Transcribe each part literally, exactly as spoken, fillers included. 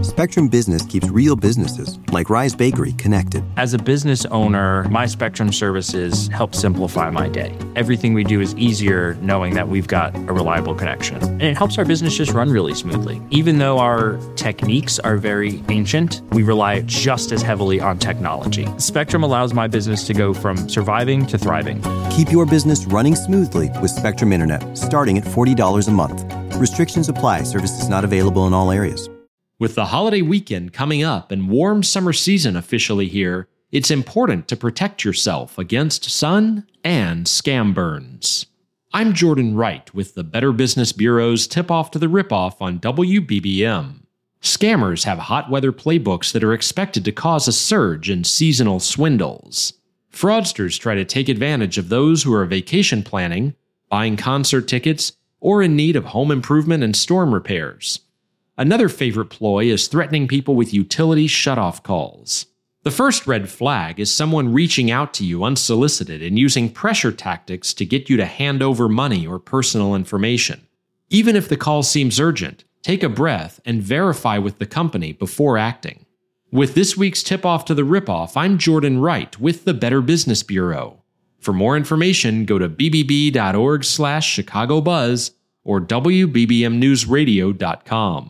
Spectrum Business keeps real businesses, like Rise Bakery, connected. As a business owner, my Spectrum services help simplify my day. Everything we do is easier knowing that we've got a reliable connection. And it helps our business just run really smoothly. Even though our techniques are very ancient, we rely just as heavily on technology. Spectrum allows my business to go from surviving to thriving. Keep your business running smoothly with Spectrum Internet, starting at forty dollars a month. Restrictions apply. Services not available in all areas. With the holiday weekend coming up and warm summer season officially here, it's important to protect yourself against sun and scam burns. I'm Jordan Wright with the Better Business Bureau's Tip-Off to the Ripoff on W B B M. Scammers have hot weather playbooks that are expected to cause a surge in seasonal swindles. Fraudsters try to take advantage of those who are vacation planning, buying concert tickets, or in need of home improvement and storm repairs. Another favorite ploy is threatening people with utility shutoff calls. The first red flag is someone reaching out to you unsolicited and using pressure tactics to get you to hand over money or personal information. Even if the call seems urgent, take a breath and verify with the company before acting. With this week's Tip-Off to the Ripoff, I'm Jordan Wright with the Better Business Bureau. For more information, go to b b b dot org slash Chicago Buzz or w b b m news radio dot com.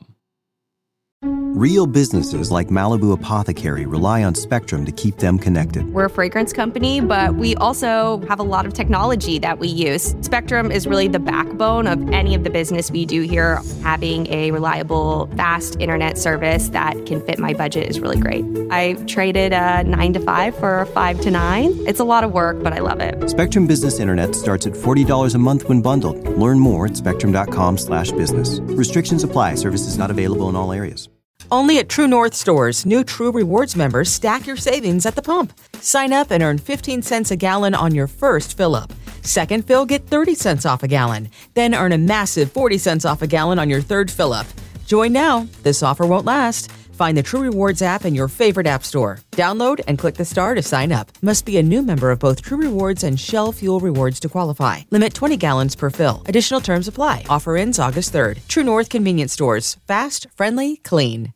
Real businesses like Malibu Apothecary rely on Spectrum to keep them connected. We're a fragrance company, but we also have a lot of technology that we use. Spectrum is really the backbone of any of the business we do here. Having a reliable, fast internet service that can fit my budget is really great. I traded a nine to five for a five to nine. It's a lot of work, but I love it. Spectrum Business Internet starts at forty dollars a month when bundled. Learn more at spectrum.com slash business. Restrictions apply. Services not available in all areas. Only at True North stores, new True Rewards members stack your savings at the pump. Sign up and earn fifteen cents a gallon on your first fill-up. Second fill, get thirty cents off a gallon. Then earn a massive forty cents off a gallon on your third fill-up. Join now. This offer won't last. Find the True Rewards app in your favorite app store. Download and click the star to sign up. Must be a new member of both True Rewards and Shell Fuel Rewards to qualify. Limit twenty gallons per fill. Additional terms apply. Offer ends August third. True North Convenience Stores. Fast, friendly, clean.